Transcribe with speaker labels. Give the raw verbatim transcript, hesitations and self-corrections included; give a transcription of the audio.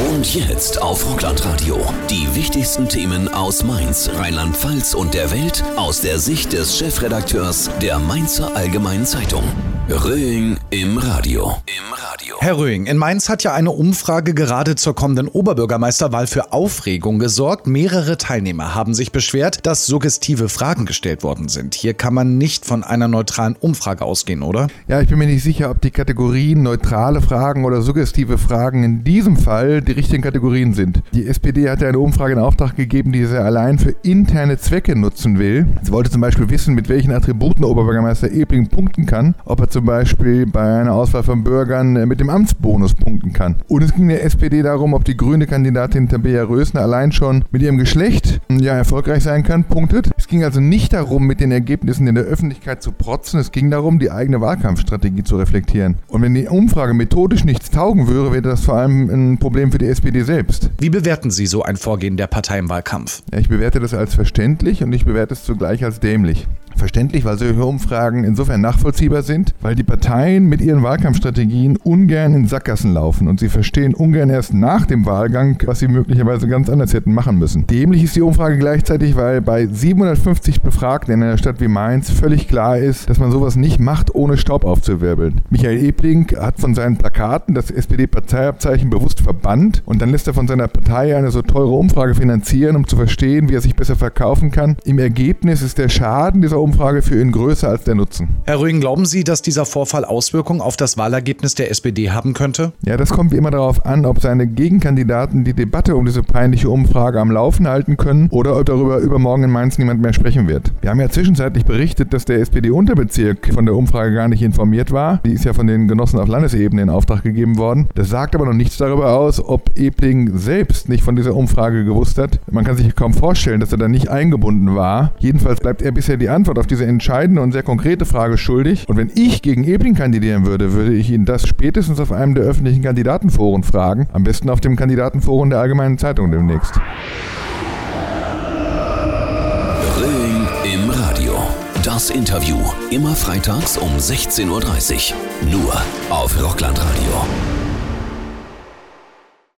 Speaker 1: Und jetzt auf Rockland-Radio. Die wichtigsten Themen aus Mainz, Rheinland-Pfalz und der Welt aus der Sicht des Chefredakteurs der Mainzer Allgemeinen Zeitung. Röing im Radio. Im Radio.
Speaker 2: Herr Röing, in Mainz hat ja eine Umfrage gerade zur kommenden Oberbürgermeisterwahl für Aufregung gesorgt. Mehrere Teilnehmer haben sich beschwert, dass suggestive Fragen gestellt worden sind. Hier kann man nicht von einer neutralen Umfrage ausgehen, oder?
Speaker 3: Ja, ich bin mir nicht sicher, ob die Kategorien neutrale Fragen oder suggestive Fragen in diesem Fall die richtigen Kategorien sind. Die S P D hat ja eine Umfrage in Auftrag gegeben, die sie allein für interne Zwecke nutzen will. Sie wollte zum Beispiel wissen, mit welchen Attributen Oberbürgermeister Ebling punkten kann, ob er zum Beispiel bei einer Auswahl von Bürgern mit dem Amtsbonus punkten kann. Und es ging der S P D darum, ob die grüne Kandidatin Tabea Rösner allein schon mit ihrem Geschlecht ja erfolgreich sein kann, punktet. Es ging also nicht darum, mit den Ergebnissen in der Öffentlichkeit zu protzen, es ging darum, die eigene Wahlkampfstrategie zu reflektieren. Und wenn die Umfrage methodisch nichts taugen würde, wäre das vor allem ein Problem für die S P D selbst.
Speaker 2: Wie bewerten Sie so ein Vorgehen der Partei im Wahlkampf?
Speaker 3: Ja, ich bewerte das als verständlich und ich bewerte es zugleich als dämlich. Verständlich, weil solche Umfragen insofern nachvollziehbar sind, weil die Parteien mit ihren Wahlkampfstrategien ungern in Sackgassen laufen und sie verstehen ungern erst nach dem Wahlgang, was sie möglicherweise ganz anders hätten machen müssen. Dämlich ist die Umfrage gleichzeitig, weil bei siebenhundertfünfzig Befragten in einer Stadt wie Mainz völlig klar ist, dass man sowas nicht macht, ohne Staub aufzuwirbeln. Michael Ebling hat von seinen Plakaten das S P D-Parteiabzeichen bewusst verbannt und dann lässt er von seiner Partei eine so teure Umfrage finanzieren, um zu verstehen, wie er sich besser verkaufen kann. Im Ergebnis ist der Schaden dieser Umfrage für ihn größer als der Nutzen.
Speaker 2: Herr Röing, glauben Sie, dass dieser Vorfall Auswirkungen auf das Wahlergebnis der S P D haben könnte?
Speaker 3: Ja, das kommt wie immer darauf an, ob seine Gegenkandidaten die Debatte um diese peinliche Umfrage am Laufen halten können oder ob darüber übermorgen in Mainz niemand mehr sprechen wird. Wir haben ja zwischenzeitlich berichtet, dass der S P D-Unterbezirk von der Umfrage gar nicht informiert war. Die ist ja von den Genossen auf Landesebene in Auftrag gegeben worden. Das sagt aber noch nichts darüber aus, ob Ebling selbst nicht von dieser Umfrage gewusst hat. Man kann sich kaum vorstellen, dass er da nicht eingebunden war. Jedenfalls bleibt er bisher die Antwort auf diese entscheidende und sehr konkrete Frage schuldig. Und wenn ich gegen Ebling kandidieren würde, würde ich ihn das spätestens auf einem der öffentlichen Kandidatenforen fragen. Am besten auf dem Kandidatenforum der Allgemeinen Zeitung demnächst.
Speaker 1: Röing im Radio. Das Interview. Immer freitags um sechzehn Uhr dreißig. Nur auf Rockland Radio.